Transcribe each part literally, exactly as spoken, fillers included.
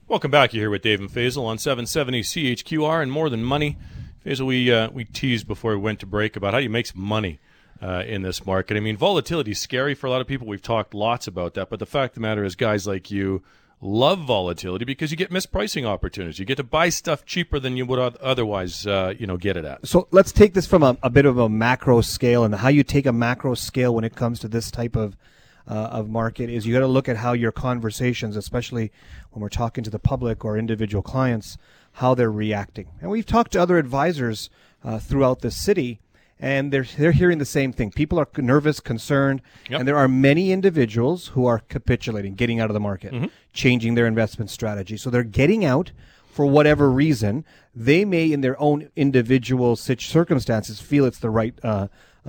Welcome back. You're here with Dave and Faisal on seven seventy C H Q R and More Than Money. Faisal, we uh, we teased before we went to break about how you make some money uh, in this market. I mean, volatility is scary for a lot of people. We've talked lots about that. But the fact of the matter is guys like you love volatility because you get mispricing opportunities. You get to buy stuff cheaper than you would otherwise uh, you know, get it at. So let's take this from a, a bit of a macro scale, and how you take a macro scale when it comes to this type of Uh, of market is you got to look at how your conversations, especially when we're talking to the public or individual clients, how they're reacting. And we've talked to other advisors uh, throughout the city, and they're they're hearing the same thing. People are nervous, concerned, yep. and there are many individuals who are capitulating, getting out of the market, mm-hmm. changing their investment strategy. So they're getting out for whatever reason. They may, in their own individual circumstances, feel it's the right uh,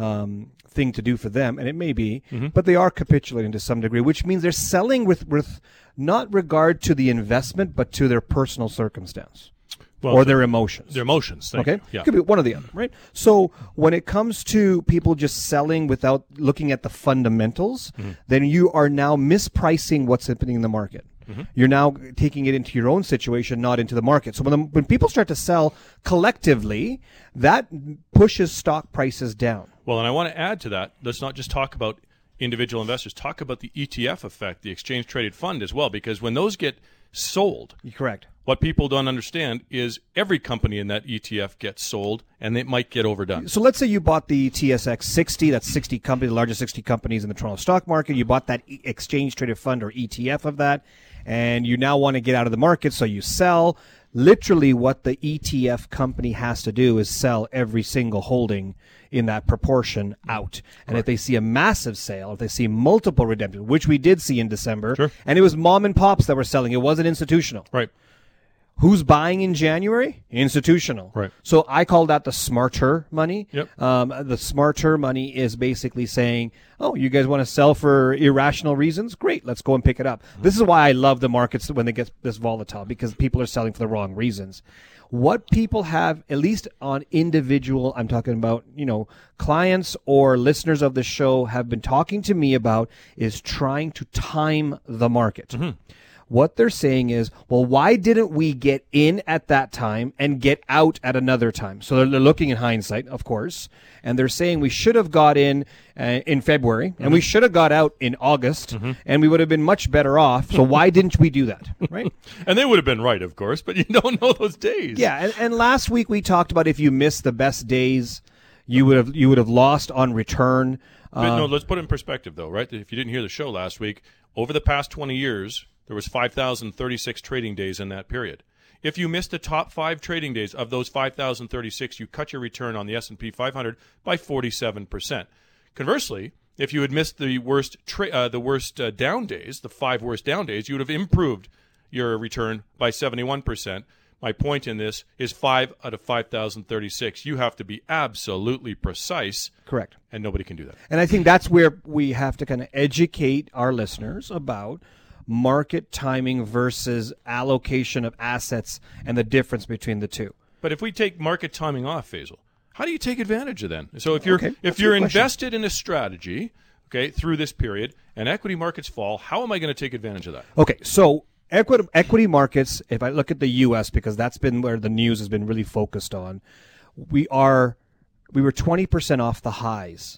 um thing to do for them, and it may be, mm-hmm. but they are capitulating to some degree, which means they're selling with, with not regard to the investment, but to their personal circumstance well, or their emotions. Their emotions, thank okay? you. Yeah. It could be one or the other, right? So when it comes to people just selling without looking at the fundamentals, mm-hmm. then you are now mispricing what's happening in the market. Mm-hmm. You're now taking it into your own situation, not into the market. So when, the, when people start to sell collectively, that pushes stock prices down. Well, and I want to add to that, let's not just talk about individual investors. Talk about the E T F effect, the exchange-traded fund as well, because when those get sold, correct. What people don't understand is every company in that E T F gets sold, and it might get overdone. So let's say you bought the T S X sixty, that's sixty companies, the largest sixty companies in the Toronto stock market. You bought that exchange-traded fund or E T F of that, and you now want to get out of the market, so you sell. Literally what the E T F company has to do is sell every single holding in that proportion out. And Correct. If they see a massive sale, if they see multiple redemptions, which we did see in December, sure. and it was mom and pops that were selling, it wasn't institutional. Right. Who's buying in January? Institutional. Right. So I call that the smarter money. Yep. Um, the smarter money is basically saying, oh, you guys want to sell for irrational reasons? Great, let's go and pick it up. Mm-hmm. This is why I love the markets when they get this volatile, because people are selling for the wrong reasons. What people have, at least on individual, I'm talking about, you know, clients or listeners of the show have been talking to me about is trying to time the market. Mm-hmm. What they're saying is, well, why didn't we get in at that time and get out at another time? So they're looking in hindsight, of course, and they're saying we should have got in uh, in February, mm-hmm. and we should have got out in August, mm-hmm. and we would have been much better off. So why didn't we do that, right? And they would have been right, of course, but you don't know those days. Yeah, and, and last week we talked about if you missed the best days, you would have you would have lost on return. But uh, no, let's put it in perspective, though, right? If you didn't hear the show last week, over the past twenty years, there was five thousand thirty-six trading days in that period. If you missed the top five trading days of those five thousand thirty-six, you cut your return on the S and P five hundred by forty-seven percent. Conversely, if you had missed the worst tra- uh, the worst uh, down days, the five worst down days, you would have improved your return by seventy-one percent. My point in this is five out of five thousand thirty-six. You have to be absolutely precise. Correct. And nobody can do that. And I think that's where we have to kind of educate our listeners about market timing versus allocation of assets and the difference between the two. But if we take market timing off, Faisal, how do you take advantage of that? So if you're okay, if you're invested in a strategy, okay, through this period, and equity markets fall, how am I going to take advantage of that? Okay, so equity equity markets, if I look at the U S, because that's been where the news has been really focused on, we are we were twenty percent off the highs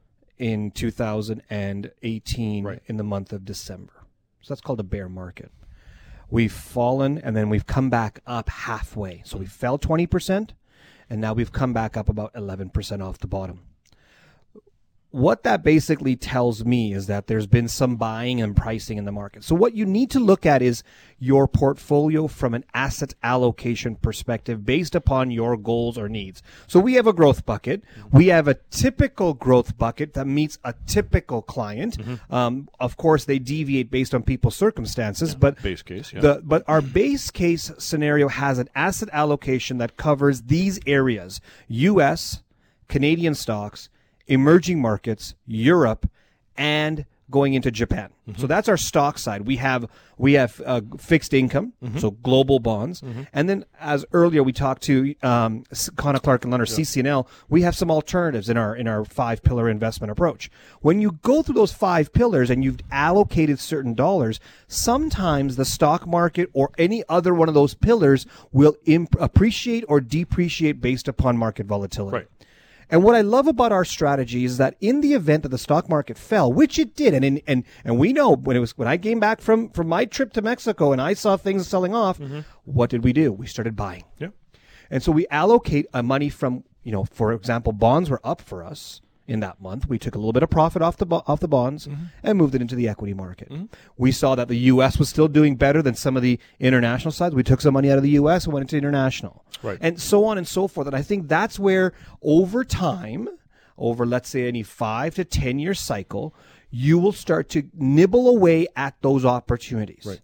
in two thousand eighteen right. in the month of December. So that's called a bear market. We've fallen, and then we've come back up halfway. So we fell twenty percent, and now we've come back up about eleven percent off the bottom. What that basically tells me is that there's been some buying and pricing in the market. So what you need to look at is your portfolio from an asset allocation perspective based upon your goals or needs. So we have a growth bucket. We have a typical growth bucket that meets a typical client. Mm-hmm. Um, of course, they deviate based on people's circumstances, yeah, but base case, yeah. the, but our base case scenario has an asset allocation that covers these areas: U S, Canadian stocks, emerging markets, Europe, and going into Japan. Mm-hmm. So that's our stock side. We have we have uh, fixed income, mm-hmm. so global bonds, mm-hmm. and then as earlier we talked to um, Connor Clark and Leonard, yeah. C C N L. We have some alternatives in our in our five pillar investment approach. When you go through those five pillars and you've allocated certain dollars, sometimes the stock market or any other one of those pillars will imp- appreciate or depreciate based upon market volatility. Right. And what I love about our strategy is that in the event that the stock market fell, which it did, and in, and and we know when it was when I came back from, from my trip to Mexico and I saw things selling off, mm-hmm. what did we do? We started buying. Yeah. And so we allocate a money from, you know, for example, bonds were up for us in that month. We took a little bit of profit off the bo- off the bonds mm-hmm. and moved it into the equity market. Mm-hmm. We saw that the U S was still doing better than some of the international sides. We took some money out of the U S and went into international. Right. And so on and so forth. And I think that's where over time, over let's say any five to ten year cycle, you will start to nibble away at those opportunities. Right.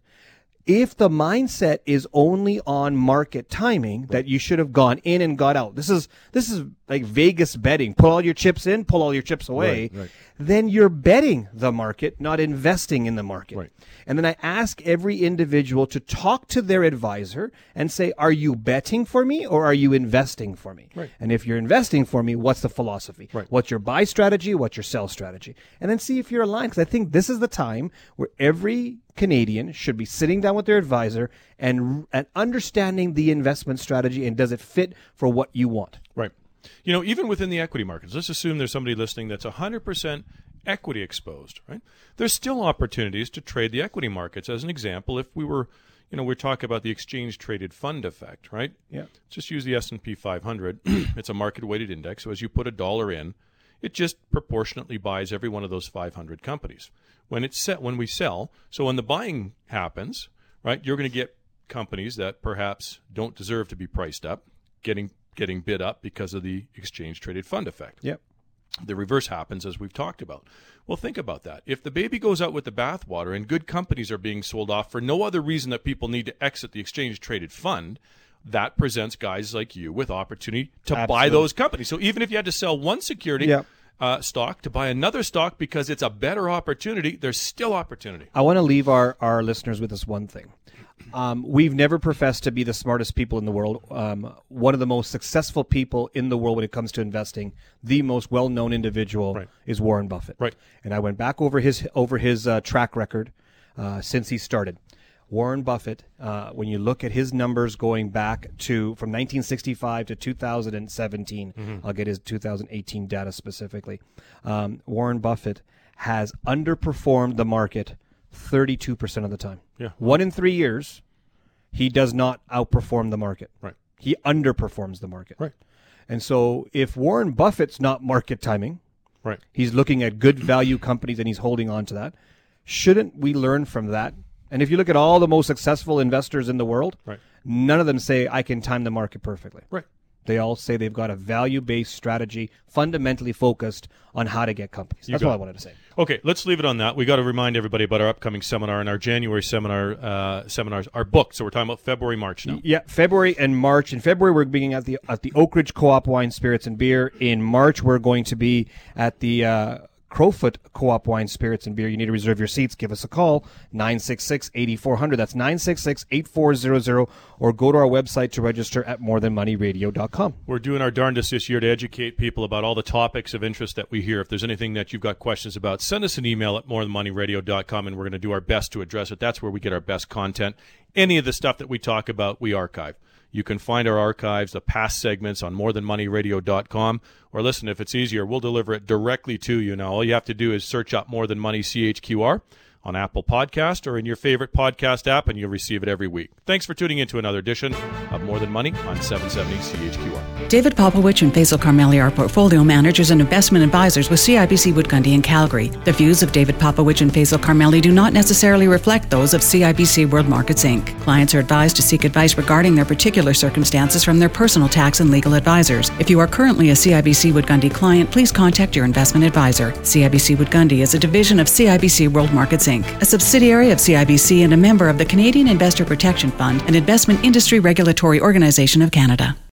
If the mindset is only on market timing, that you should have gone in and got out. This is this is like Vegas betting. Put all your chips in, pull all your chips away. Right, right. Then you're betting the market, not investing in the market. Right. And then I ask every individual to talk to their advisor and say, are you betting for me or are you investing for me? Right. And if you're investing for me, what's the philosophy? Right. What's your buy strategy? What's your sell strategy? And then see if you're aligned. Because I think this is the time where every Canadian should be sitting down with their advisor and, and understanding the investment strategy and does it fit for what you want. Right. You know, even within the equity markets, let's assume there's somebody listening that's one hundred percent equity exposed, right? There's still opportunities to trade the equity markets. As an example, if we were, you know, we're talking about the exchange traded fund effect, right? Yeah. Just use the S and P five hundred. It's a market weighted index. So as you put a dollar in, it just proportionately buys every one of those five hundred companies. When it's set, when we sell, so when the buying happens, right, you're going to get companies that perhaps don't deserve to be priced up, getting getting bid up because of the exchange traded fund effect. Yep. The reverse happens, as we've talked about. Well, think about that. If the baby goes out with the bathwater and good companies are being sold off for no other reason that people need to exit the exchange traded fund, that presents guys like you with opportunity to Absolutely. buy those companies. So even if you had to sell one security Yep. uh, stock to buy another stock because it's a better opportunity, there's still opportunity. I want to leave our, our listeners with this one thing. Um, we've never professed to be the smartest people in the world. Um, one of the most successful people in the world when it comes to investing, the most well-known individual Right. is Warren Buffett. Right. And I went back over his over his uh, track record uh, since he started. Warren Buffett, uh, when you look at his numbers going back to from nineteen sixty-five to two thousand seventeen, mm-hmm. I'll get his two thousand eighteen data specifically. Um, Warren Buffett has underperformed the market thirty-two percent of the time. Yeah. One in three years, he does not outperform the market. Right. He underperforms the market. Right. And so if Warren Buffett's not market timing, Right. he's looking at good value companies and he's holding on to that, shouldn't we learn from that? And if you look at all the most successful investors in the world, Right. none of them say, I can time the market perfectly. Right. They all say they've got a value-based strategy, fundamentally focused on how to get companies. You That's got what I it. wanted to say. Okay, let's leave it on that. We got to remind everybody about our upcoming seminar, and our January seminar uh, seminars are booked. So we're talking about February, March now. Yeah, February and March. In February, we're being at the at the Oak Ridge Co-op Wine, Spirits, and Beer. In March, we're going to be at the uh, Crowfoot Co-op Wine, Spirits, and Beer. You need to reserve your seats. Give us a call, nine six six, eight four zero zero. That's nine six six, eight four zero zero. Or go to our website to register at more than money radio dot com. We're doing our darndest this year to educate people about all the topics of interest that we hear. If there's anything that you've got questions about, send us an email at more than money radio dot com, and we're going to do our best to address it. That's where we get our best content. Any of the stuff that we talk about, we archive. You can find our archives, the past segments, on more than money radio dot com. Or listen, if it's easier, we'll deliver it directly to you. Now, all you have to do is search up More Than Money C H Q R on Apple Podcast or in your favorite podcast app, and you'll receive it every week. Thanks for tuning in to another edition of More Than Money on seven seventy C H Q R. David Popowich and Faisal Carmeli are portfolio managers and investment advisors with C I B C Wood Gundy in Calgary. The views of David Popowich and Faisal Carmeli do not necessarily reflect those of C I B C World Markets Incorporated. Clients are advised to seek advice regarding their particular circumstances from their personal tax and legal advisors. If you are currently a C I B C Wood Gundy client, please contact your investment advisor. C I B C Wood Gundy is a division of C I B C World Markets Incorporated, a subsidiary of C I B C and a member of the Canadian Investor Protection Fund, an investment industry regulatory organization of Canada.